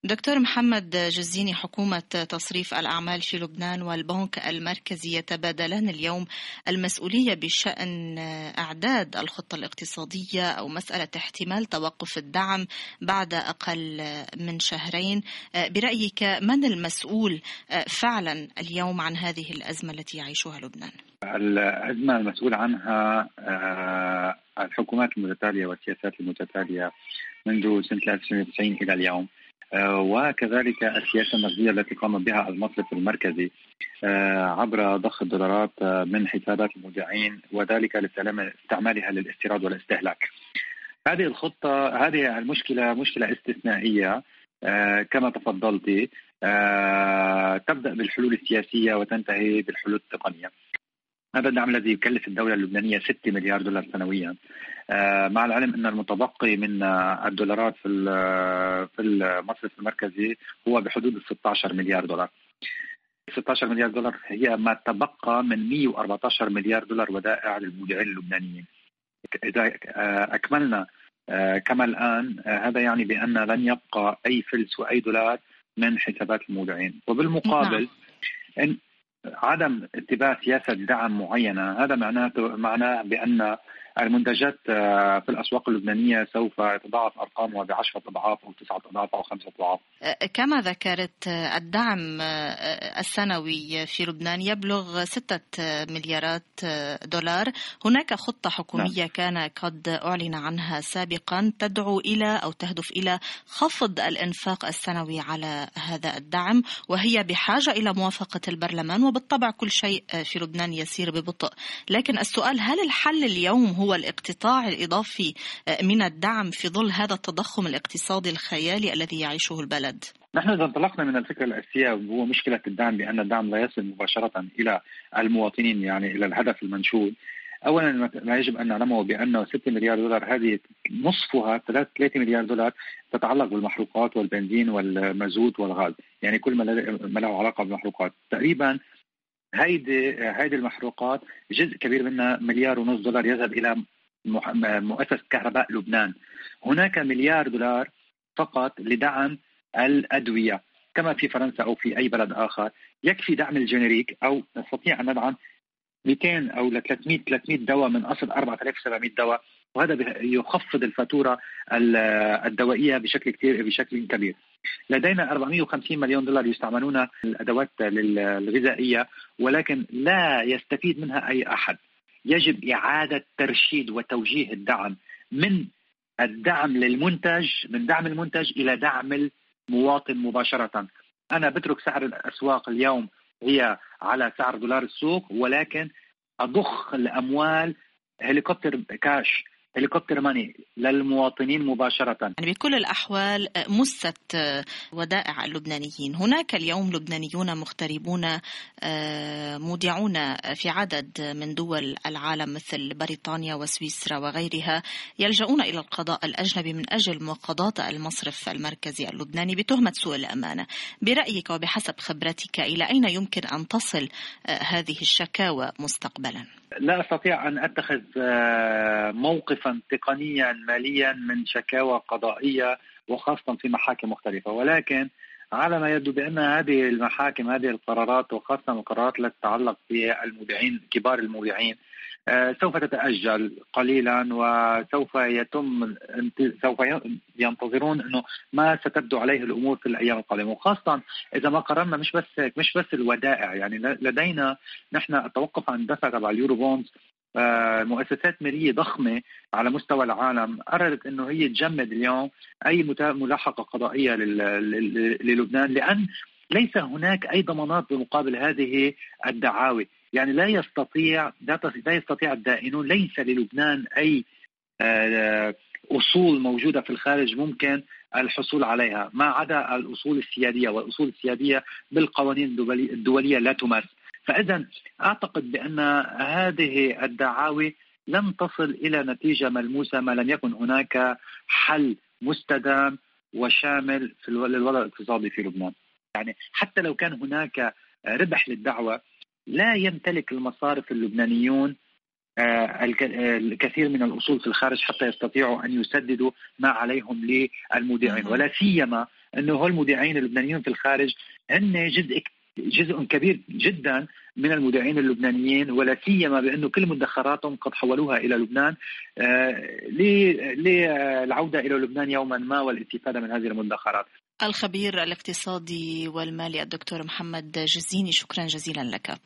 دكتور محمد جزيني، حكومة تصريف الأعمال في لبنان والبنك المركزي يتبادلان اليوم المسؤولية بشأن إعداد الخطة الاقتصادية أو مسألة احتمال توقف الدعم بعد أقل من شهرين. برأيك من المسؤول فعلا اليوم عن هذه الأزمة التي يعيشها لبنان؟ الأزمة المسؤول عنها الحكومات المتتالية والسياسات المتتالية منذ سنة 1990 إلى اليوم، وكذلك السياسة النقدية التي قام بها المصرف المركزي عبر ضخ الدولارات من حسابات المودعين، وذلك لاستعمالها للاستيراد والاستهلاك. هذه الخطة، هذه المشكلة مشكلة استثنائية كما تفضلتي، تبدأ بالحلول السياسية وتنتهي بالحلول التقنية. هذا الدعم الذي يكلف الدولة اللبنانية 6 مليار دولار سنويا، مع العلم أن المتبقي من الدولارات في المصرف المركزي هو بحدود 16 مليار دولار. 16 مليار دولار هي ما تبقى من 114 مليار دولار ودائع للمودعين اللبنانيين. إذا أكملنا كما الآن، هذا يعني بأن لن يبقى أي فلس وأي دولار من حسابات المودعين. وبالمقابل إن عدم اتباع سياسة دعم معينة، هذا معناه بأن المنتجات في الأسواق اللبنانية سوف يتضاعف أرقامها ب10 أضعاف أو 9 أضعاف أو 5 أضعاف. كما ذكرت، الدعم السنوي في لبنان يبلغ 6 مليارات دولار. هناك خطة حكومية كان قد أعلن عنها سابقا تدعو إلى أو تهدف إلى خفض الإنفاق السنوي على هذا الدعم، وهي بحاجة إلى موافقة البرلمان، وبالطبع كل شيء في لبنان يسير ببطء. لكن السؤال، هل الحل اليوم هو الاقتطاع الإضافي من الدعم في ظل هذا التضخم الاقتصادي الخيالي الذي يعيشه البلد؟ نحن إذا انطلقنا من الفكرة الأساسية وهو مشكلة الدعم، بأن الدعم لا يصل مباشرة إلى المواطنين، يعني إلى الهدف المنشود. أولا ما يجب أن نعلمه بأنه 6 مليار دولار هذه نصفها 3 مليار دولار تتعلق بالمحروقات والبنزين والمازوت والغاز، يعني كل ما له علاقة بالمحروقات. تقريبا هيدي المحروقات جزء كبير منها 1.5 مليار دولار يذهب إلى مؤسسة كهرباء لبنان. هناك 1 مليار دولار فقط لدعم الأدوية كما في فرنسا أو في أي بلد آخر. يكفي دعم الجينيريك، أو نستطيع أن ندعم 200 أو 300 دواء من أصل 4700 دواء، وهذا يخفض الفاتورة الدوائية بشكل كبير. لدينا 450 مليون دولار يستعملون الأدوات الغذائية، ولكن لا يستفيد منها أي أحد. يجب إعادة ترشيد وتوجيه الدعم من الدعم للمنتج، من دعم المنتج إلى دعم المواطن مباشرة. أنا بترك سعر الأسواق اليوم هي على سعر دولار السوق، ولكن أضخ الأموال هليكوبتر كاش، هليكوبتر ماني للمواطنين مباشرة. يعني بكل الأحوال مست ودائع اللبنانيين. هناك اليوم لبنانيون مغتربون مودعون في عدد من دول العالم مثل بريطانيا وسويسرا وغيرها، يلجؤون إلى القضاء الأجنبي من أجل مقاضاة المصرف المركزي اللبناني بتهمة سوء الأمانة. برأيك وبحسب خبرتك، إلى أين يمكن أن تصل هذه الشكاوى مستقبلا؟ لا أستطيع أن أتخذ موقفا تقنيا ماليا من شكاوى قضائية وخاصة في محاكم مختلفة، ولكن على ما يبدو بأن هذه المحاكم، هذه القرارات وخاصة القرارات التي تتعلق بالمودعين كبار المودعين سوف تتأجل قليلا، وسوف سوف ينتظرون انه ما ستبدو عليه الامور في الايام القادمه، وخاصه اذا ما قررنا مش بس الودائع. يعني لدينا نحن التوقف عن الدفع تبع اليورو بوندز. مؤسسات ماليه ضخمه على مستوى العالم قررت انه هي تجمد اليوم اي ملاحقه قضائيه للبنان، لان ليس هناك اي ضمانات بمقابل هذه الدعاوي. يعني لا يستطيع الدائنون، ليس للبنان أي أصول موجودة في الخارج ممكن الحصول عليها ما عدا الأصول السيادية، والأصول السيادية بالقوانين الدولية لا تمس. فإذا أعتقد بأن هذه الدعاوي لن تصل إلى نتيجة ملموسة ما لم يكن هناك حل مستدام وشامل للوضع الاقتصادي في لبنان. يعني حتى لو كان هناك ربح للدعوة، لا يمتلك المصارف اللبنانيون الكثير من الأصول في الخارج حتى يستطيعوا أن يسددوا ما عليهم للمودعين، ولا سيما أنه هول المودعين اللبنانيين في الخارج هن جزء كبير جدا من المودعين اللبنانيين، ولا سيما بأنه كل مدخراتهم قد حولوها إلى لبنان للعودة إلى لبنان يوما ما والاستفادة من هذه المدخرات. الخبير الاقتصادي والمالي الدكتور محمد جزيني، شكرا جزيلا لك.